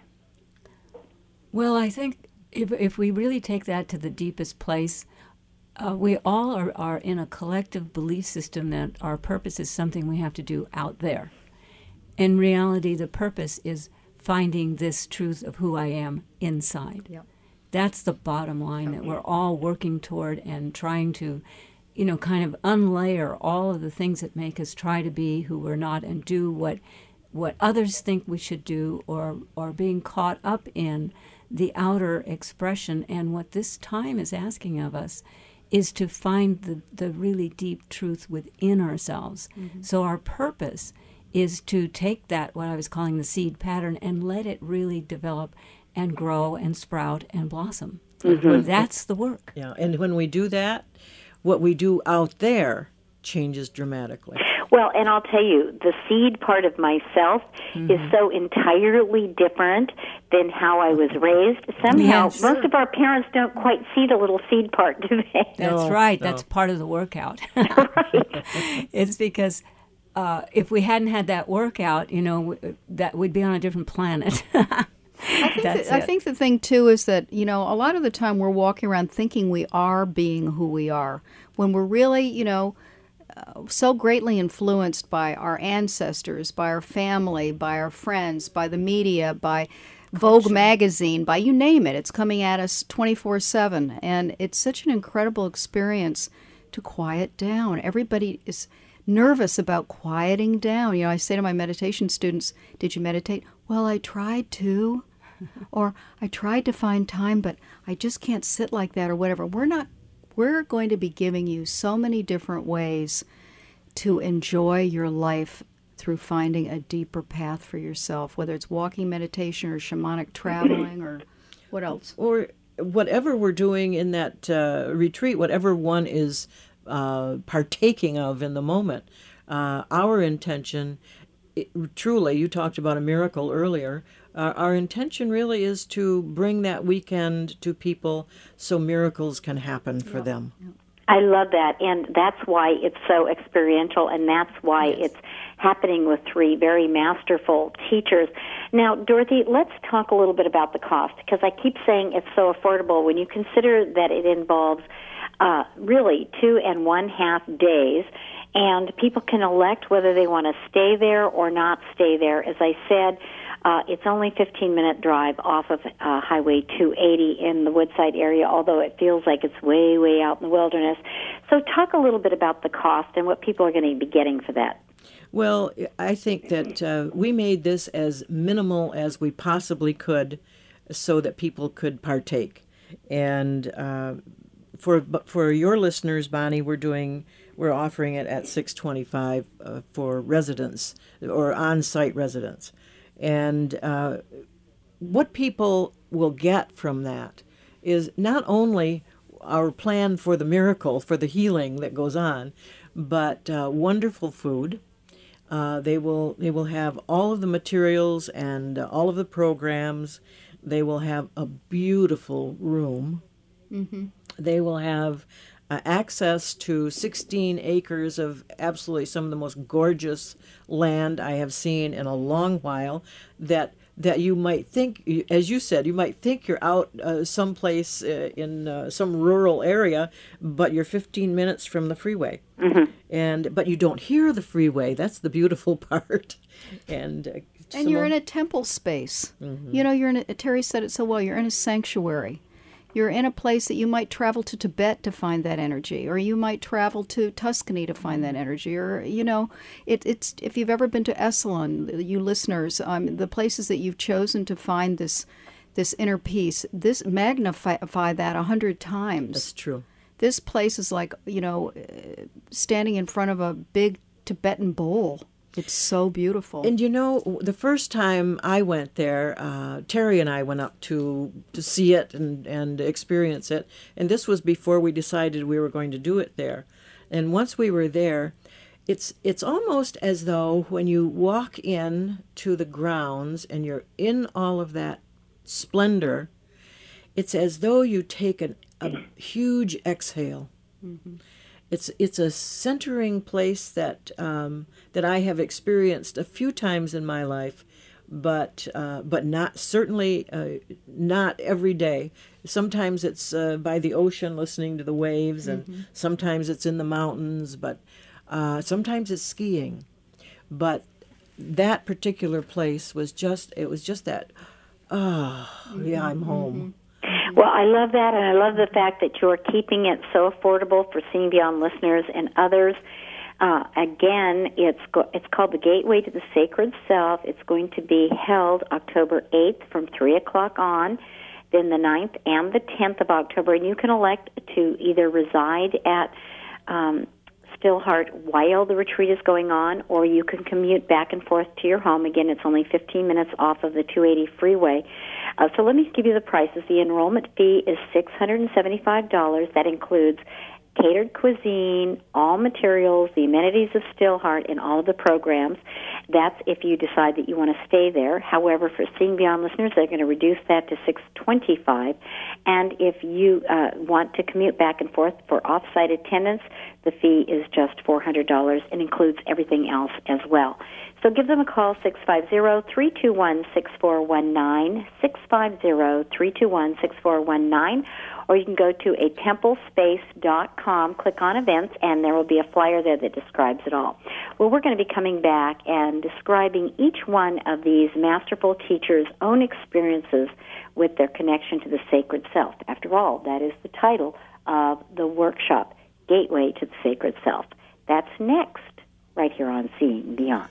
Well, I think if we really take that to the deepest place, we all are in a collective belief system that our purpose is something we have to do out there. In reality, the purpose is finding this truth of who I am inside. Yep. That's the bottom line that we're all working toward and trying to, kind of unlayer all of the things that make us try to be who we're not and do what others think we should do, or being caught up in the outer expression. And what this time is asking of us is to find the really deep truth within ourselves. Mm-hmm. So our purpose is to take that, what I was calling the seed pattern, and let it really develop and grow and sprout and blossom. Mm-hmm. That's the work. Yeah, and when we do that, what we do out there changes dramatically. Well, and I'll tell you, the seed part of myself is so entirely different than how I was raised. Somehow, most of our parents don't quite see the little seed part, do they? That's right. That's part of the workout. Right. It's because if we hadn't had that workout, that we'd be on a different planet. I think the thing, too, is that, a lot of the time we're walking around thinking we are being who we are, when we're really, so greatly influenced by our ancestors, by our family, by our friends, by the media, by Vogue magazine, by you name it. It's coming at us 24/7, and it's such an incredible experience to quiet down. Everybody is nervous about quieting down. I say to my meditation students, did you meditate? Well, I tried to. Or I tried to find time, but I just can't sit like that, or whatever. We're going to be giving you so many different ways to enjoy your life through finding a deeper path for yourself, whether it's walking meditation or shamanic traveling or what else. Or whatever we're doing in that retreat, whatever one is partaking of in the moment. Our intention, truly, you talked about a miracle earlier, our intention really is to bring that weekend to people so miracles can happen for them. I love that, and that's why it's so experiential, and that's why it's happening with three very masterful teachers. Now, Dorothy, let's talk a little bit about the cost, because I keep saying it's so affordable when you consider that it involves really 2.5 days, and people can elect whether they want to stay there or not stay there. As I said, it's only a 15-minute drive off of Highway 280 in the Woodside area, although it feels like it's way, way out in the wilderness. So talk a little bit about the cost and what people are going to be getting for that. Well, I think that we made this as minimal as we possibly could so that people could partake. And for your listeners, Bonnie, we're offering it at $625 for residents or on-site residents. And what people will get from that is not only our plan for the miracle, for the healing that goes on, but wonderful food. They will have all of the materials and all of the programs. They will have a beautiful room. Mm-hmm. They will have access to 16 acres of absolutely some of the most gorgeous land I have seen in a long while, that you might think, as you said, you might think you're out someplace in some rural area, but you're 15 minutes from the freeway. Mm-hmm. But you don't hear the freeway. That's the beautiful part. And you're in a temple space. Mm-hmm. Terry said it so well, you're in a sanctuary. You're in a place that you might travel to Tibet to find that energy, or you might travel to Tuscany to find that energy, or, it's if you've ever been to Esalen, you listeners, the places that you've chosen to find this inner peace, this magnify that 100 times. That's true. This place is like, standing in front of a big Tibetan bowl. It's so beautiful. And you know, the first time I went there, Terry and I went up to see it and experience it. And this was before we decided we were going to do it there. And once we were there, it's almost as though when you walk in to the grounds and you're in all of that splendor, it's as though you take a huge exhale. Mm-hmm. It's a centering place that I have experienced a few times in my life, but not certainly not every day. Sometimes it's by the ocean, listening to the waves, and sometimes it's in the mountains, but sometimes it's skiing. But that particular place was just that. Yeah, I'm home. Well, I love that, and I love the fact that you're keeping it so affordable for Seeing Beyond listeners and others. Again, it's called the Gateway to the Sacred Self. It's going to be held October 8th from 3 o'clock on, then the 9th and the 10th of October, and you can elect to either reside at Stillheart while the retreat is going on, or you can commute back and forth to your home. Again, it's only 15 minutes off of the 280 freeway. So let me give you the prices. The enrollment fee is $675. That includes catered cuisine, all materials, the amenities of Stillheart, and all of the programs. That's if you decide that you want to stay there. However, for Seeing Beyond listeners, they're going to reduce that to $625. And if you want to commute back and forth for off-site attendance, the fee is just $400 and includes everything else as well. So give them a call, 650-321-6419, 650-321-6419, or you can go to atemplespace.com, click on events, and there will be a flyer there that describes it all. Well, we're going to be coming back and describing each one of these masterful teachers' own experiences with their connection to the sacred self. After all, that is the title of the workshop, Gateway to the Sacred Self. That's next, right here on Seeing Beyond.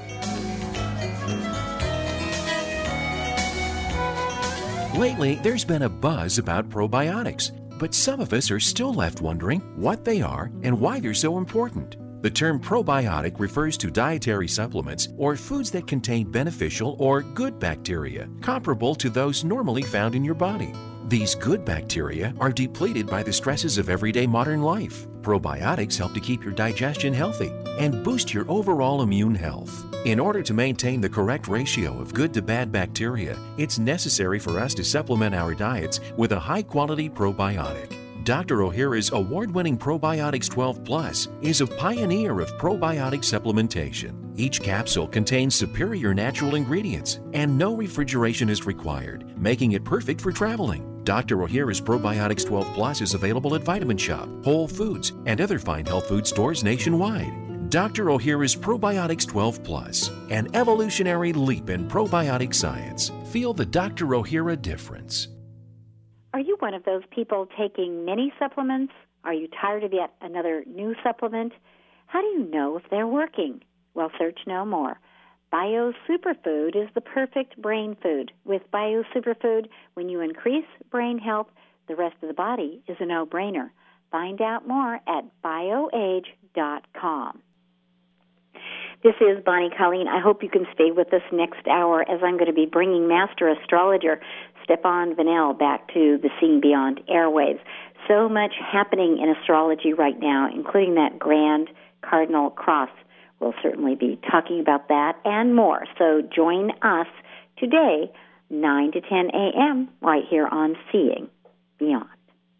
Lately, there's been a buzz about probiotics, but some of us are still left wondering what they are and why they're so important. The term probiotic refers to dietary supplements or foods that contain beneficial or good bacteria, comparable to those normally found in your body. These good bacteria are depleted by the stresses of everyday modern life. Probiotics help to keep your digestion healthy and boost your overall immune health. In order to maintain the correct ratio of good to bad bacteria, it's necessary for us to supplement our diets with a high-quality probiotic. Dr. Ohhira's award-winning Probiotics 12 Plus is a pioneer of probiotic supplementation. Each capsule contains superior natural ingredients, and no refrigeration is required, making it perfect for traveling. Dr. Ohhira's Probiotics 12 Plus is available at Vitamin Shop, Whole Foods, and other fine health food stores nationwide. Dr. Ohhira's Probiotics 12 Plus, an evolutionary leap in probiotic science. Feel the Dr. Ohhira difference. Are you one of those people taking many supplements? Are you tired of yet another new supplement? How do you know if they're working? Well, search no more. Bio Superfood is the perfect brain food. With Bio Superfood, when you increase brain health, the rest of the body is a no-brainer. Find out more at bioage.com. This is Bonnie Colleen. I hope you can stay with us next hour as I'm going to be bringing Master Astrologer Stefan Vanel back to the Seeing Beyond airwaves. So much happening in astrology right now, including that grand cardinal cross. We'll certainly be talking about that and more. So join us today, 9 to 10 a.m., right here on Seeing Beyond.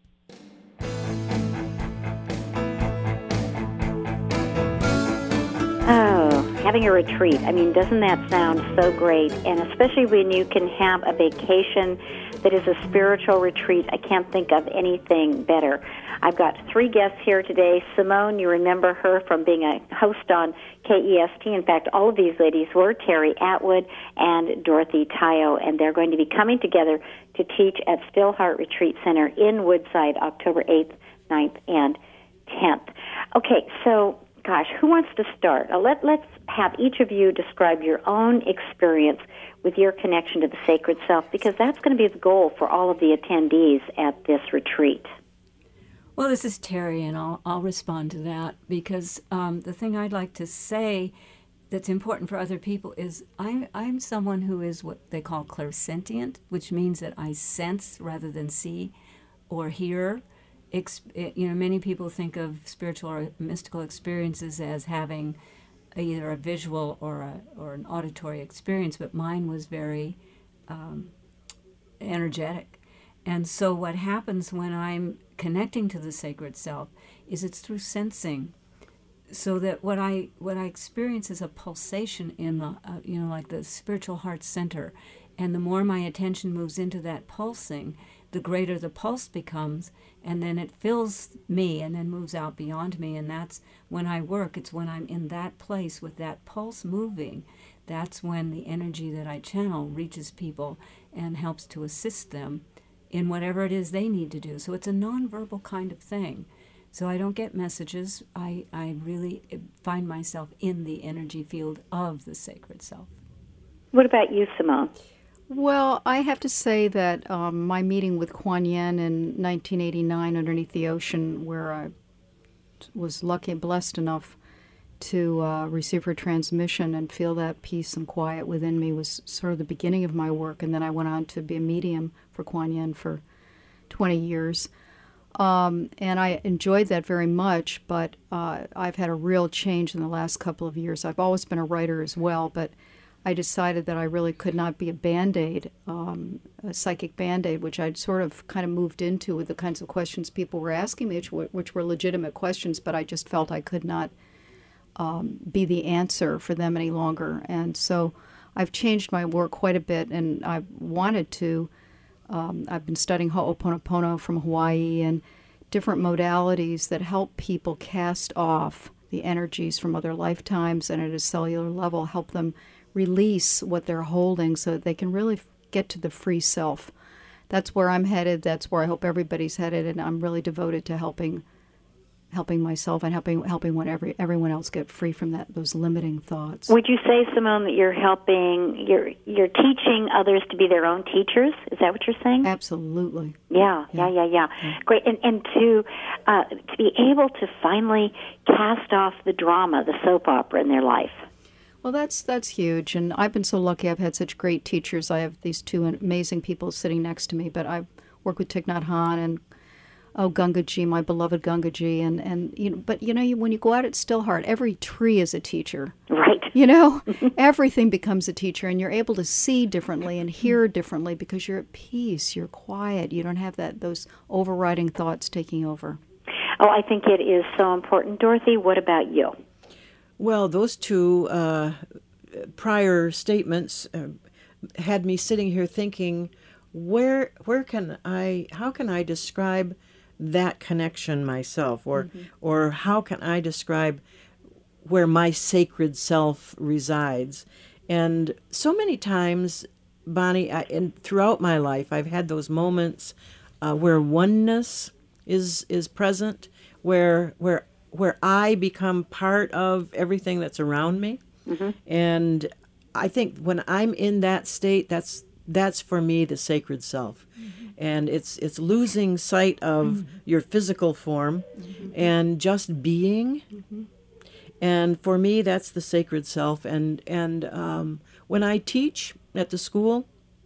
Oh, having a retreat. I mean, doesn't that sound so great? And especially when you can have a vacation that is a spiritual retreat. I can't think of anything better. I've got 3 guests here today. Simone, you remember her from being a host on KEST. In fact, all of these ladies were Terry Atwood and Dorothy Tayo, and they're going to be coming together to teach at Stillheart Retreat Center in Woodside, October 8th, 9th, and 10th. Okay, so gosh, who wants to start? Let's have each of you describe your own experience with your connection to the sacred self, because that's going to be the goal for all of the attendees at this retreat. Well, this is Terry, and I'll respond to that, because the thing I'd like to say that's important for other people is I'm someone who is what they call clairsentient, which means that I sense rather than see or hear. Many people think of spiritual or mystical experiences as having either a visual or an auditory experience, but mine was very energetic. And so what happens when I'm connecting to the sacred self is it's through sensing. So that what I experience is a pulsation in the like the spiritual heart center, and the more my attention moves into that pulsing, the greater the pulse becomes, and then it fills me and then moves out beyond me. And that's when I work. It's when I'm in that place with that pulse moving. That's when the energy that I channel reaches people and helps to assist them in whatever it is they need to do. So it's a nonverbal kind of thing. So I don't get messages. I really find myself in the energy field of the sacred self. What about you, Simone? Well, I have to say that my meeting with Kuan Yin in 1989 underneath the ocean, where I was lucky and blessed enough to receive her transmission and feel that peace and quiet within me, was sort of the beginning of my work. And then I went on to be a medium for Kuan Yin for 20 years. And I enjoyed that very much, but I've had a real change in the last couple of years. I've always been a writer as well, but I decided that I really could not be a Band-Aid, a psychic Band-Aid, which I'd sort of kind of moved into with the kinds of questions people were asking me, which were legitimate questions, but I just felt I could not be the answer for them any longer. And so I've changed my work quite a bit, and I wanted to. I've been studying Ho'oponopono from Hawaii and different modalities that help people cast off the energies from other lifetimes, and at a cellular level help them release what they're holding so that they can really get to the free self. That's where I'm headed. That's where I hope everybody's headed, and I'm really devoted to helping myself and helping when everyone else get free from those limiting thoughts. Would you say, Simone, that you're teaching others to be their own teachers? Is that what you're saying? Absolutely. Yeah. Great, and to be able to finally cast off the drama, the soap opera in their life. Well, that's huge, and I've been so lucky. I've had such great teachers. I have these two amazing people sitting next to me, but I've worked with Thich Nhat Hanh and Gangaji, my beloved Gangaji, and but when you go out at Stillheart, every tree is a teacher. Right. Everything becomes a teacher, and you're able to see differently and hear differently because you're at peace, you're quiet, you don't have those overriding thoughts taking over. Oh, I think it is so important. Dorothy, what about you? Well, those two prior statements had me sitting here thinking, how can I describe that connection myself, or how can I describe where my sacred self resides? And so many times, Bonnie, and throughout my life, I've had those moments where oneness is present, where I become part of everything that's around me. Mm-hmm. And I think when I'm in that state, that's for me the sacred self. Mm-hmm. And it's losing sight of your physical form and just being. Mm-hmm. And for me, that's the sacred self. And when I teach at the school,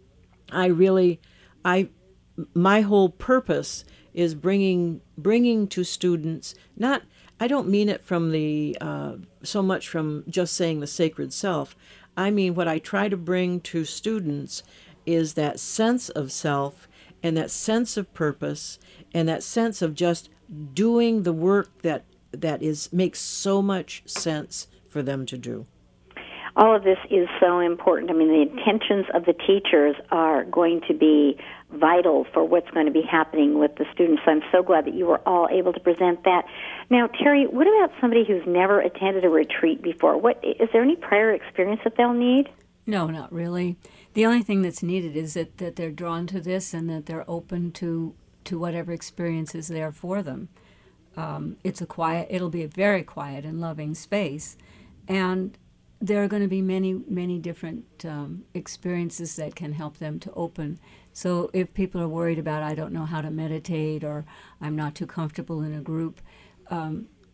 my whole purpose is bringing to students, I don't mean it from so much from just saying the sacred self. I mean, what I try to bring to students is that sense of self and that sense of purpose and that sense of just doing the work that makes so much sense for them to do. All of this is so important. I mean, the intentions of the teachers are going to be vital for what's going to be happening with the students. So I'm so glad that you were all able to present that. Now, Terry, what about somebody who's never attended a retreat before? Is there any prior experience that they'll need? No, not really. The only thing that's needed is that they're drawn to this and that they're open to whatever experience is there for them. It'll be a very quiet and loving space, and there are going to be many, many different experiences that can help them to open. So if people are worried about, I don't know how to meditate, or I'm not too comfortable in a group,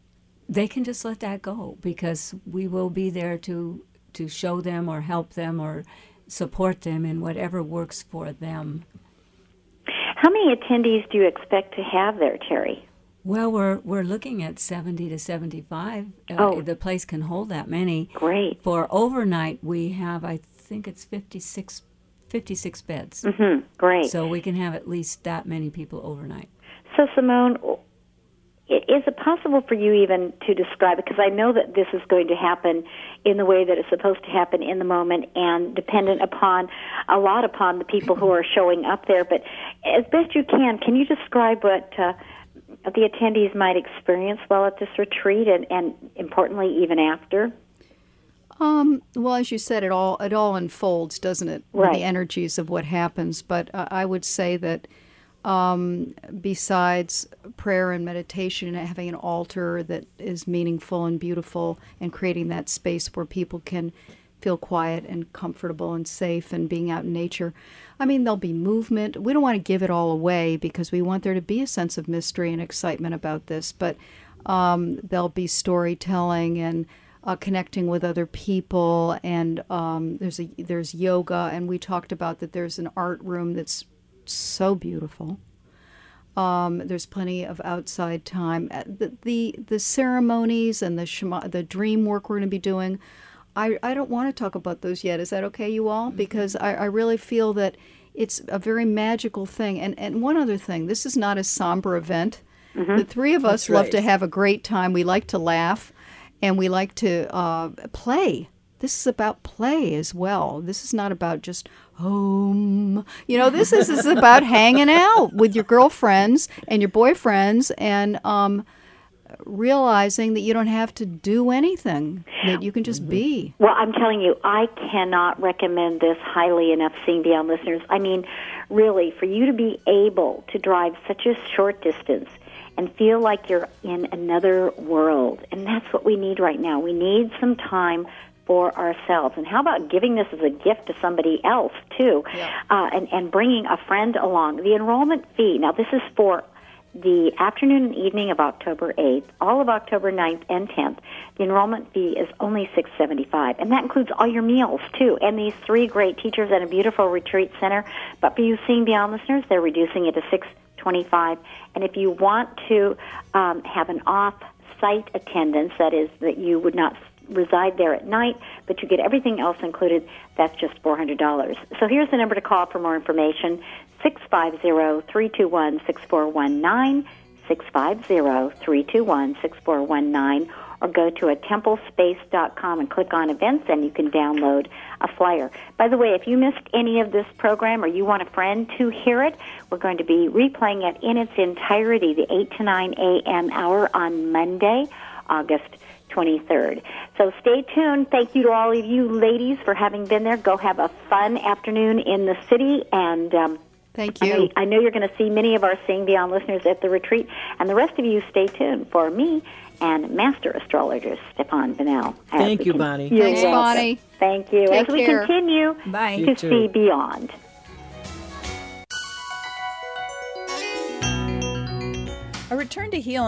they can just let that go, because we will be there to show them or help them or support them in whatever works for them. How many attendees do you expect to have there, Terry? Well, we're looking at 70 to 75. The place can hold that many. Great. For overnight, we have, I think it's 56 beds. Mm-hmm. Great. So we can have at least that many people overnight. So, Simone, is it possible for you even to describe it? Because I know that this is going to happen in the way that it's supposed to happen in the moment and dependent upon the people who are showing up there. But as best you can you describe what the attendees might experience while at this retreat and importantly, even after? Well, as you said, it all unfolds, doesn't it? Right. The energies of what happens. But I would say that besides prayer and meditation and having an altar that is meaningful and beautiful and creating that space where people can feel quiet and comfortable and safe and being out in nature, I mean, there'll be movement. We don't want to give it all away because we want there to be a sense of mystery and excitement about this, but there'll be storytelling and connecting with other people, and there's yoga, and we talked about that there's an art room that's so beautiful. There's plenty of outside time. The ceremonies and the dream work we're going to be doing, I don't want to talk about those yet. Is that okay, you all? Because I really feel that it's a very magical thing. And one other thing, this is not a somber event. Mm-hmm. The three of us love to have a great time. We like to laugh, and we like to play. This is about play as well. This is not about just home. This is about hanging out with your girlfriends and your boyfriends and realizing that you don't have to do anything, that you can just be. Well, I'm telling you, I cannot recommend this highly enough, Seeing Beyond listeners. I mean, really, for you to be able to drive such a short distance and feel like you're in another world, and that's what we need right now. We need some time for ourselves. And how about giving this as a gift to somebody else, too, and bringing a friend along. The enrollment fee, now this is for the afternoon and evening of October 8th, all of October 9th and 10th. The enrollment fee is only $675, and that includes all your meals, too, and these 3 great teachers and a beautiful retreat center. But for you Seeing Beyond listeners, they're reducing it to $625. And if you want to have an off-site attendance, that is, that you would not reside there at night, but you get everything else included, that's just $400. So here's the number to call for more information, 650-321-6419, 650-321-6419, or go to templespace.com and click on events, and you can download a flyer. By the way, if you missed any of this program or you want a friend to hear it, we're going to be replaying it in its entirety, the 8 to 9 a.m. hour on Monday, August 23rd. So stay tuned. Thank you to all of you ladies for having been there. Go have a fun afternoon in the city, and thank you. I know you're going to see many of our Seeing Beyond listeners at the retreat, and the rest of you stay tuned for me and Master Astrologer Stefan Bunnell. Thank you, Bonnie. Thanks, Bonnie. Thank you. Take as we care. continue to see beyond. A return to healing